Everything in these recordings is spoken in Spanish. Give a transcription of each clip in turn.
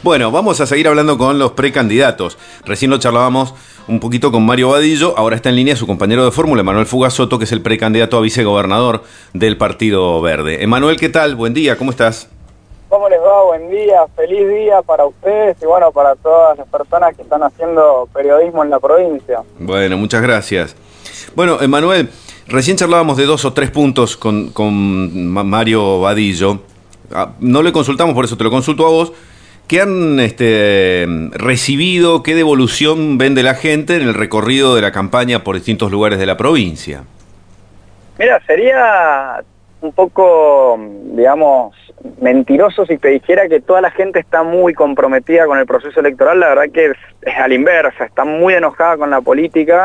Bueno, vamos a seguir hablando con los precandidatos. Recién lo charlábamos un poquito con Mario Vadillo, ahora está en línea su compañero de fórmula, Emanuel Fugazzotto, que es el precandidato a vicegobernador del Partido Verde. Emanuel, ¿qué tal? Buen día, ¿cómo estás? ¿Cómo les va? Buen día, feliz día para ustedes y bueno, para todas las personas que están haciendo periodismo en la provincia. Bueno, muchas gracias. Bueno, Emanuel, recién charlábamos de 2 o 3 puntos con Mario Vadillo. No le consultamos, por eso te lo consulto a vos. ¿Qué han recibido, qué devolución ven de la gente en el recorrido de la campaña por distintos lugares de la provincia? Mira, sería un poco, digamos, mentiroso si te dijera que toda la gente está muy comprometida con el proceso electoral. La verdad que es a la inversa, está muy enojada con la política.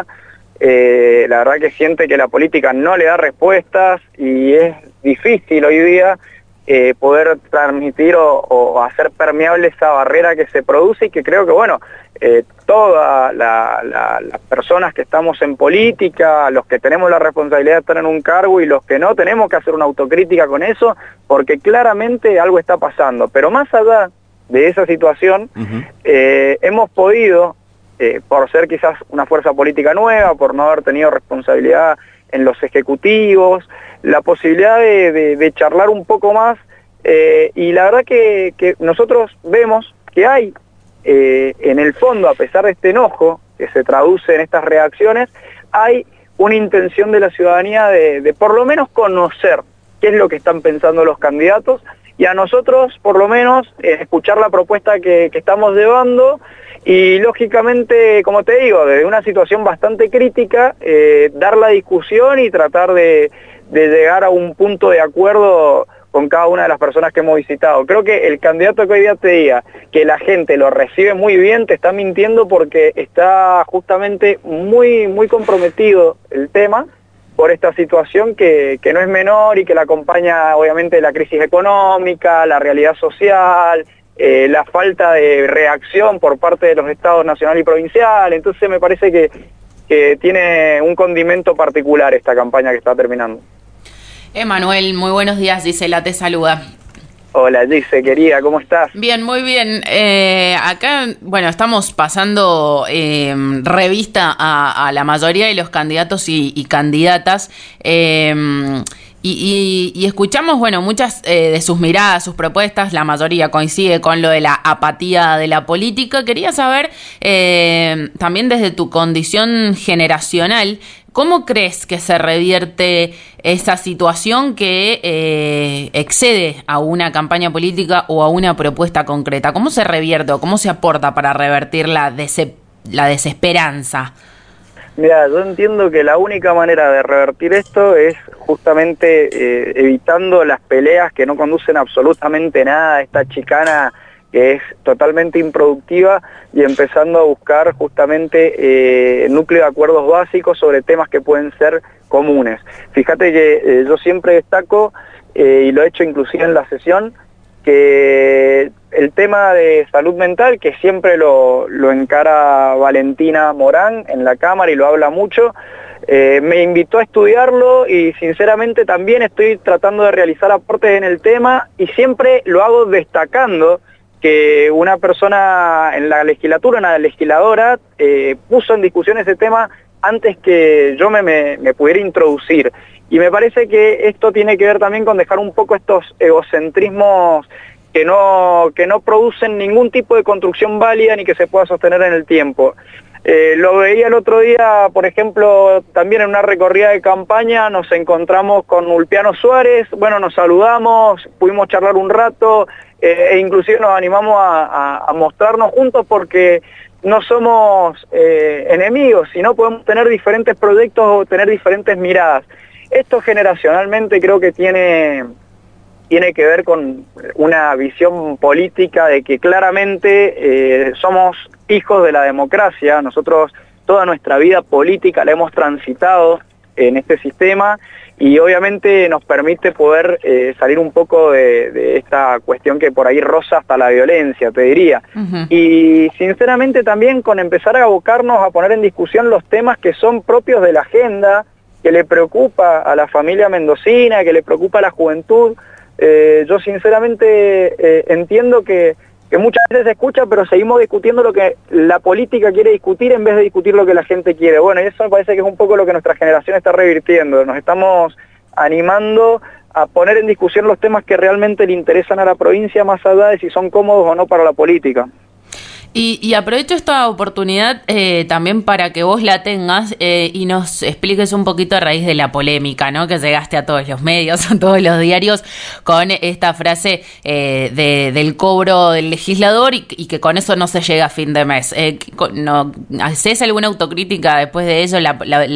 La verdad que siente que la política no le da respuestas y es difícil hoy día poder transmitir o hacer permeable esa barrera que se produce y que creo que, bueno, todas las personas que estamos en política, los que tenemos la responsabilidad de estar en un cargo y los que no, tenemos que hacer una autocrítica con eso, porque claramente algo está pasando. Pero más allá de esa situación, hemos podido, por ser quizás una fuerza política nueva, por no haber tenido responsabilidad en los ejecutivos, la posibilidad de charlar un poco más, y la verdad que nosotros vemos que hay en el fondo, a pesar de este enojo que se traduce en estas reacciones, hay una intención de la ciudadanía de por lo menos conocer qué es lo que están pensando los candidatos, y a nosotros por lo menos escuchar la propuesta que estamos llevando. Y lógicamente, como te digo, desde una situación bastante crítica, dar la discusión y tratar de llegar a un punto de acuerdo con cada una de las personas que hemos visitado. Creo que el candidato que hoy día te diga que la gente lo recibe muy bien, te está mintiendo, porque está justamente muy, muy comprometido el tema por esta situación que no es menor y que la acompaña obviamente la crisis económica, la realidad social, la falta de reacción por parte de los estados nacional y provincial. Entonces me parece que tiene un condimento particular esta campaña que está terminando. Emanuel, muy buenos días, Gisela te saluda. Hola Gise, querida, ¿cómo estás? Bien, muy bien. Acá, bueno, estamos pasando revista a la mayoría de los candidatos y candidatas. Y escuchamos, bueno, muchas de sus miradas, sus propuestas, la mayoría coincide con lo de la apatía de la política. Quería saber, también desde tu condición generacional, ¿cómo crees que se revierte esa situación que excede a una campaña política o a una propuesta concreta? ¿Cómo se revierte o cómo se aporta para revertir la desesperanza? Mira, yo entiendo que la única manera de revertir esto es justamente evitando las peleas que no conducen absolutamente nada, esta chicana que es totalmente improductiva, y empezando a buscar justamente núcleo de acuerdos básicos sobre temas que pueden ser comunes. Fíjate que yo siempre destaco, y lo he hecho inclusive en la sesión, que el tema de salud mental, que siempre lo encara Valentina Morán en la Cámara y lo habla mucho, me invitó a estudiarlo y sinceramente también estoy tratando de realizar aportes en el tema, y siempre lo hago destacando que una persona en la legislatura, una legisladora, puso en discusión ese tema antes que yo me pudiera introducir. Y me parece que esto tiene que ver también con dejar un poco estos egocentrismos que no producen ningún tipo de construcción válida ni que se pueda sostener en el tiempo. Lo veía el otro día, por ejemplo, también en una recorrida de campaña, nos encontramos con Ulpiano Suárez, bueno, nos saludamos, pudimos charlar un rato, e inclusive nos animamos a mostrarnos juntos, porque no somos enemigos, sino podemos tener diferentes proyectos o tener diferentes miradas. Esto generacionalmente creo que tiene que ver con una visión política de que claramente somos hijos de la democracia. Nosotros toda nuestra vida política la hemos transitado en este sistema, y obviamente nos permite poder salir un poco de esta cuestión que por ahí roza hasta la violencia, te diría. Y sinceramente también con empezar a abocarnos a poner en discusión los temas que son propios de la agenda, que le preocupa a la familia mendocina, que le preocupa a la juventud. Yo sinceramente entiendo que que muchas veces se escucha, pero seguimos discutiendo lo que la política quiere discutir en vez de discutir lo que la gente quiere. Bueno, y eso me parece que es un poco lo que nuestra generación está revirtiendo. Nos estamos animando a poner en discusión los temas que realmente le interesan a la provincia, más allá de si son cómodos o no para la política. Y aprovecho esta oportunidad también para que vos la tengas y nos expliques un poquito a raíz de la polémica, ¿no? Que llegaste a todos los medios, a todos los diarios, con esta frase del cobro del legislador y que con eso no se llega a fin de mes. ¿Hacés alguna autocrítica después de ello?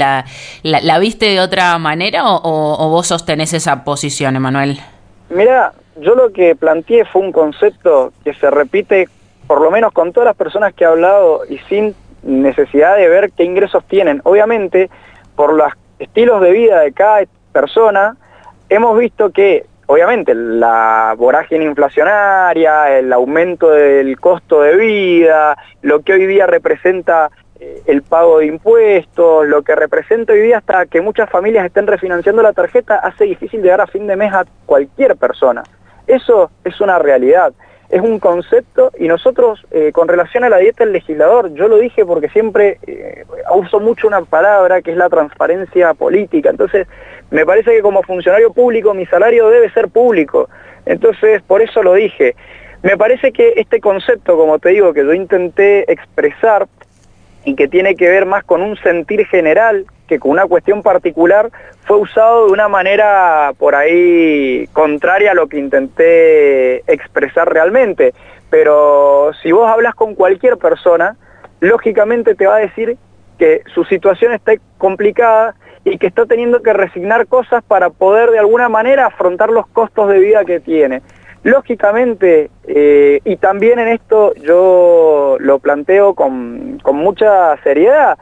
¿La viste de otra manera o vos sostenés esa posición, Emanuel? Mira, yo lo que planteé fue un concepto que se repite por lo menos con todas las personas que he hablado y sin necesidad de ver qué ingresos tienen. Obviamente, por los estilos de vida de cada persona, hemos visto que, obviamente, la vorágine inflacionaria, el aumento del costo de vida, lo que hoy día representa el pago de impuestos, lo que representa hoy día hasta que muchas familias estén refinanciando la tarjeta, hace difícil llegar a fin de mes a cualquier persona. Eso es una realidad. Es un concepto y nosotros, con relación a la dieta del legislador, yo lo dije porque siempre uso mucho una palabra que es la transparencia política. Entonces, me parece que como funcionario público mi salario debe ser público. Entonces, por eso lo dije. Me parece que este concepto, como te digo, que yo intenté expresar y que tiene que ver más con un sentir general que con una cuestión particular, fue usado de una manera por ahí contraria a lo que intenté expresar realmente. Pero si vos hablas con cualquier persona, lógicamente te va a decir que su situación está complicada y que está teniendo que resignar cosas para poder de alguna manera afrontar los costos de vida que tiene. Lógicamente, y también en esto yo lo planteo con mucha seriedad,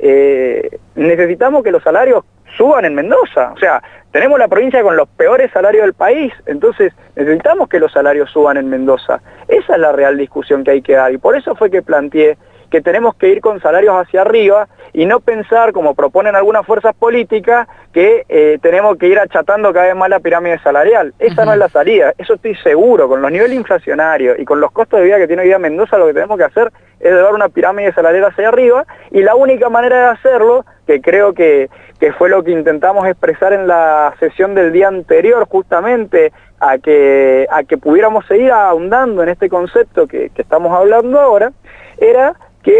necesitamos que los salarios suban en Mendoza. O sea, tenemos la provincia con los peores salarios del país, entonces necesitamos que los salarios suban en Mendoza. Esa es la real discusión que hay que dar, y por eso fue que planteé que tenemos que ir con salarios hacia arriba y no pensar, como proponen algunas fuerzas políticas, que tenemos que ir achatando cada vez más la pirámide salarial. Esa no es la salida, eso estoy seguro. Con los niveles inflacionarios y con los costos de vida que tiene hoy día Mendoza, lo que tenemos que hacer es llevar una pirámide salarial hacia arriba, y la única manera de hacerlo, que creo que fue lo que intentamos expresar en la sesión del día anterior, justamente a que pudiéramos seguir ahondando en este concepto que estamos hablando ahora, era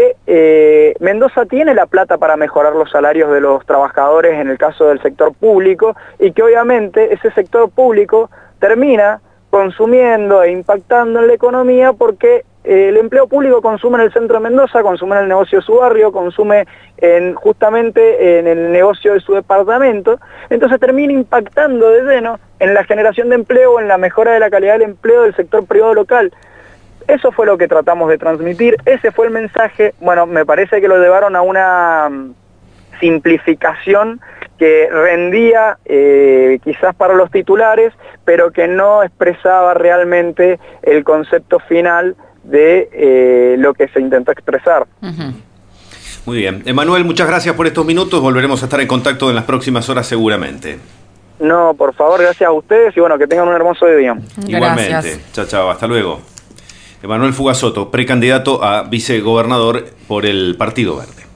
que Mendoza tiene la plata para mejorar los salarios de los trabajadores en el caso del sector público, y que obviamente ese sector público termina consumiendo e impactando en la economía porque el empleo público consume en el centro de Mendoza, consume en el negocio de su barrio, consume justamente en el negocio de su departamento, entonces termina impactando de lleno en la generación de empleo, en la mejora de la calidad del empleo del sector privado local. Eso fue lo que tratamos de transmitir, ese fue el mensaje. Bueno, me parece que lo llevaron a una simplificación que rendía quizás para los titulares, pero que no expresaba realmente el concepto final de lo que se intentó expresar. Muy bien. Emanuel, muchas gracias por estos minutos, volveremos a estar en contacto en las próximas horas seguramente. No, por favor, gracias a ustedes y bueno, que tengan un hermoso día. Igualmente. Gracias. Chao, chao, hasta luego. Emanuel Fugasoto, precandidato a vicegobernador por el Partido Verde.